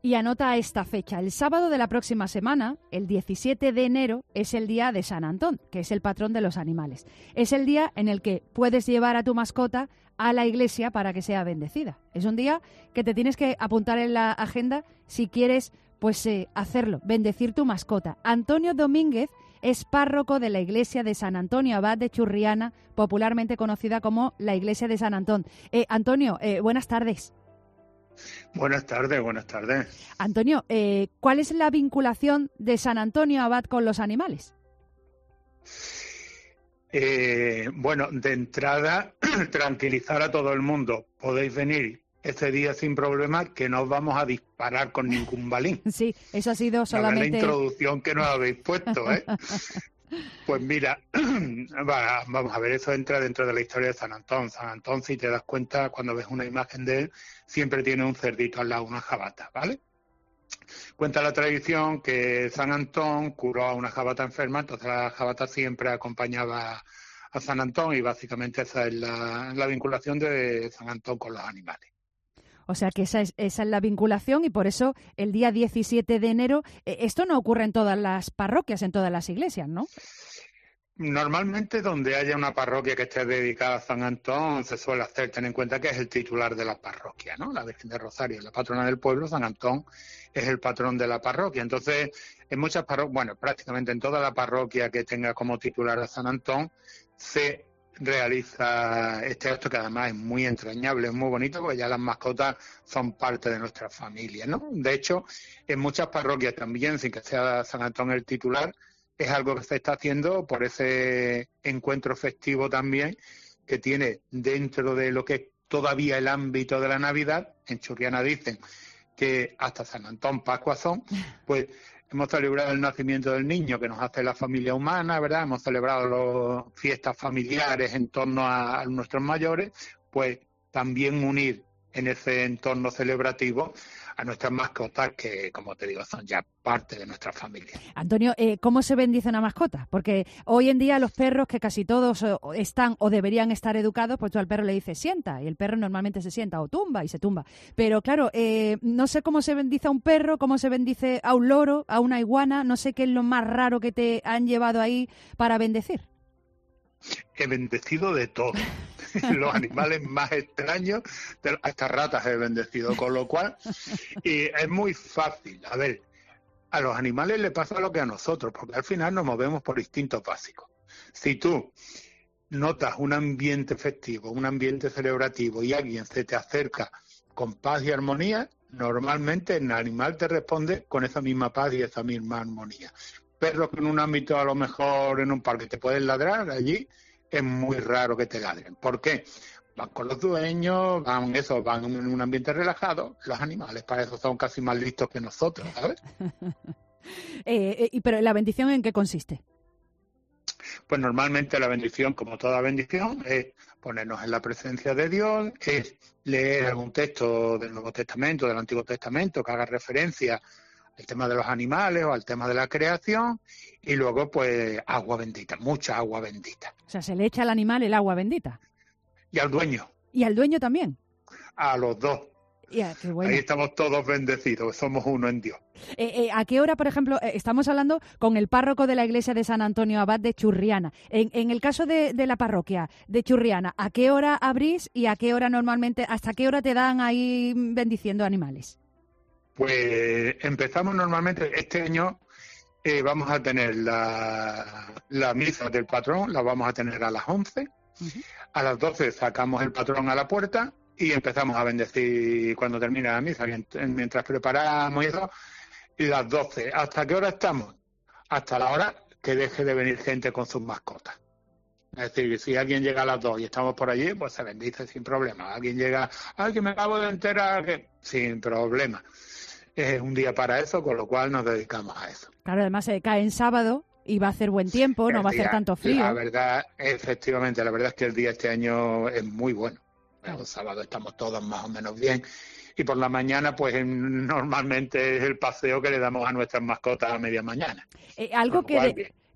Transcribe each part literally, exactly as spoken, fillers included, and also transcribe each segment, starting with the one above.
Y anota esta fecha. El sábado de la próxima semana, el diecisiete de enero, es el día de San Antón, que es el patrón de los animales. Es el día en el que puedes llevar a tu mascota a la iglesia para que sea bendecida. Es un día que te tienes que apuntar en la agenda si quieres pues eh, hacerlo, bendecir tu mascota. Antonio Domínguez es párroco de la iglesia de San Antonio Abad de Churriana, popularmente conocida como la iglesia de San Antón. Eh, Antonio, eh, buenas tardes. Buenas tardes, buenas tardes. Antonio, eh, ¿cuál es la vinculación de San Antonio Abad con los animales? Eh, bueno, de entrada, tranquilizar a todo el mundo. Podéis venir ese día sin problema, que no os vamos a disparar con ningún balín. Sí, eso ha sido solamente... La introducción que nos habéis puesto, ¿eh? Pues mira, va, vamos a ver, eso entra dentro de la historia de San Antón. San Antón, si te das cuenta, cuando ves una imagen de él, siempre tiene un cerdito al lado, una jabata, ¿vale? Cuenta la tradición que San Antón curó a una jabata enferma, entonces la jabata siempre acompañaba a San Antón y básicamente esa es la, la vinculación de San Antón con los animales. O sea que esa es, esa es la vinculación y por eso el día diecisiete de enero, eh, esto no ocurre en todas las parroquias, en todas las iglesias, ¿no? Normalmente donde haya una parroquia que esté dedicada a San Antón se suele hacer, ten en cuenta que es el titular de la parroquia, ¿no? La Virgen de Rosario, la patrona del pueblo, San Antón es el patrón de la parroquia. Entonces, en muchas parroquias, bueno, prácticamente en toda la parroquia que tenga como titular a San Antón, se realiza este acto que además es muy entrañable, es muy bonito porque ya las mascotas son parte de nuestra familia, ¿no? De hecho, en muchas parroquias también, sin que sea San Antón el titular, es algo que se está haciendo por ese encuentro festivo también que tiene dentro de lo que es todavía el ámbito de la Navidad. En Churriana dicen que hasta San Antón Pascua son, pues hemos celebrado el nacimiento del niño que nos hace la familia humana, ¿verdad? Hemos celebrado las fiestas familiares en torno a, a nuestros mayores, pues también unir en ese entorno celebrativo a nuestras mascotas que, como te digo, son ya parte de nuestra familia. Antonio, eh, ¿cómo se bendice una mascota? Porque hoy en día los perros, que casi todos eh, están o deberían estar educados, pues tú al perro le dices sienta, y el perro normalmente se sienta o tumba y se tumba. Pero claro, eh, no sé cómo se bendice a un perro, cómo se bendice a un loro, a una iguana, no sé qué es lo más raro que te han llevado ahí para bendecir. He bendecido de todo. Los animales más extraños, hasta ratas he bendecido, con lo cual y es muy fácil. A ver, a los animales les pasa lo que a nosotros, porque al final nos movemos por instintos básicos. Si tú notas un ambiente festivo, un ambiente celebrativo y alguien se te acerca con paz y armonía, normalmente el animal te responde con esa misma paz y esa misma armonía. Perros que en un ámbito, a lo mejor en un parque te pueden ladrar, allí es muy raro que te ladren. ¿Por qué? Van con los dueños, van eso, van en un ambiente relajado. Los animales para eso son casi más listos que nosotros, ¿sabes? eh, eh, ¿Pero la bendición en qué consiste? Pues normalmente la bendición, como toda bendición, es ponernos en la presencia de Dios, es leer algún texto del Nuevo Testamento, del Antiguo Testamento, que haga referencia al tema de los animales o al tema de la creación, y luego pues agua bendita, mucha agua bendita. O sea, se le echa al animal el agua bendita. Y al dueño. ¿Y al dueño también? A los dos. Ya, qué bueno. Ahí estamos todos bendecidos, somos uno en Dios. Eh, eh, ¿A qué hora, por ejemplo, eh, estamos hablando con el párroco de la iglesia de San Antonio Abad de Churriana? En, en el caso de, de la parroquia de Churriana, ¿a qué hora abrís y a qué hora normalmente, hasta qué hora te dan ahí bendiciendo animales? Pues empezamos normalmente, este año eh, vamos a tener la, la misa del patrón, la vamos a tener a las once, uh-huh. A las doce sacamos el patrón a la puerta y empezamos a bendecir cuando termina la misa, mientras preparamos y eso, y las doce. ¿Hasta qué hora estamos? Hasta la hora que deje de venir gente con sus mascotas. Es decir, si alguien llega a las dos y estamos por allí, pues se bendice sin problema. Alguien llega, ay, que me acabo de enterar, que sin problema. Es un día para eso, con lo cual nos dedicamos a eso. Claro, además se cae en sábado y va a hacer buen tiempo, el no va a hacer tanto frío. La verdad, efectivamente, la verdad es que el día este año es muy bueno. El sábado estamos todos más o menos bien. Y por la mañana, pues normalmente es el paseo que le damos a nuestras mascotas a media mañana. Eh, algo que... De...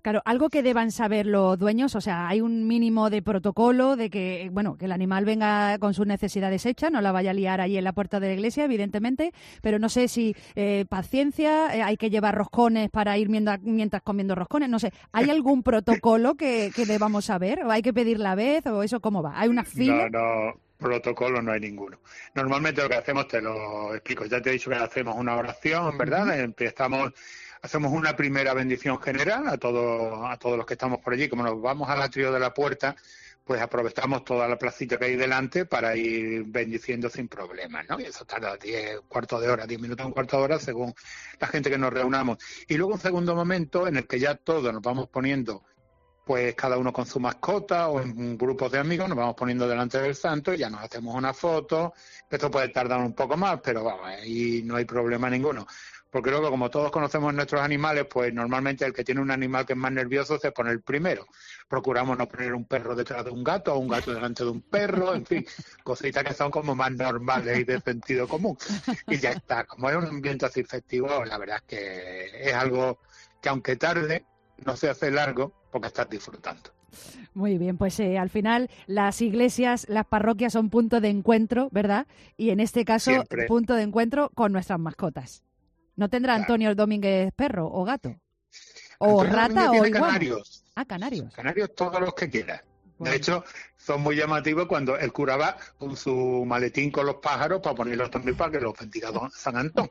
Claro, algo que deban saber los dueños, o sea, hay un mínimo de protocolo de que, bueno, que el animal venga con sus necesidades hechas, no la vaya a liar ahí en la puerta de la iglesia, evidentemente, pero no sé si eh, paciencia, eh, hay que llevar roscones para ir mientras, mientras comiendo roscones, no sé, ¿hay algún protocolo que, que debamos saber? ¿O hay que pedir la vez? ¿O eso cómo va? ¿Hay una fila? No, no, protocolo no hay ninguno. Normalmente lo que hacemos, te lo explico, ya te he dicho que hacemos una oración, ¿verdad? Uh-huh. Empezamos... Hacemos una primera bendición general a todos a todos los que estamos por allí. Como nos vamos al atrio de la puerta, pues aprovechamos toda la placita que hay delante para ir bendiciendo sin problemas, ¿no? Y eso tarda diez, cuarto de hora, diez minutos, un cuarto de hora, según la gente que nos reunamos. Y luego un segundo momento en el que ya todos nos vamos poniendo, pues cada uno con su mascota o en grupos de amigos, nos vamos poniendo delante del santo y ya nos hacemos una foto. Esto puede tardar un poco más, pero vamos, ahí no hay problema ninguno. Porque luego, como todos conocemos nuestros animales, pues normalmente el que tiene un animal que es más nervioso se pone el primero. Procuramos no poner un perro detrás de un gato o un gato delante de un perro, en fin, cositas que son como más normales y de sentido común. Y ya está, como es un ambiente así festivo, la verdad es que es algo que aunque tarde, no se hace largo porque estás disfrutando. Muy bien, pues eh, al final las iglesias, las parroquias son punto de encuentro, ¿verdad? Y en este caso, Siempre. punto de encuentro con nuestras mascotas. ¿No tendrá claro. Antonio Domínguez perro o gato? ¿O Antonio rata o igual? Canarios. Ah, canarios. Canarios todos los que quieras. Bueno. De hecho, son muy llamativos cuando el cura va con su maletín con los pájaros para ponerlos también para que los bendiga San Antón.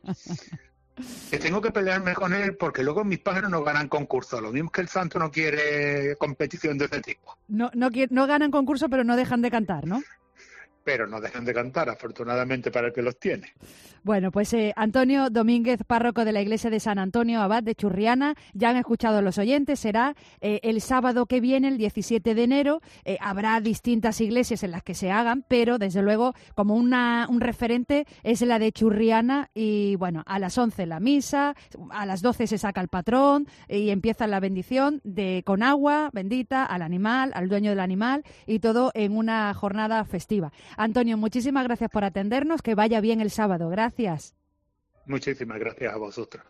Que tengo que pelearme con él porque luego mis pájaros no ganan concurso. Lo mismo que el santo no quiere competición de ese tipo. No, no, no ganan concurso, pero no dejan de cantar, ¿no? Pero no dejan de cantar, afortunadamente para el que los tiene. Bueno, pues eh, Antonio Domínguez, párroco de la iglesia de San Antonio Abad de Churriana, ya han escuchado los oyentes, será eh, el sábado que viene, el diecisiete de enero, eh, habrá distintas iglesias en las que se hagan, pero desde luego como una, un referente es la de Churriana y bueno, a las once la misa, a las doce se saca el patrón y empieza la bendición de con agua bendita al animal, al dueño del animal y todo en una jornada festiva. Antonio, muchísimas gracias por atendernos, que vaya bien el sábado. Gracias. Muchísimas gracias a vosotros.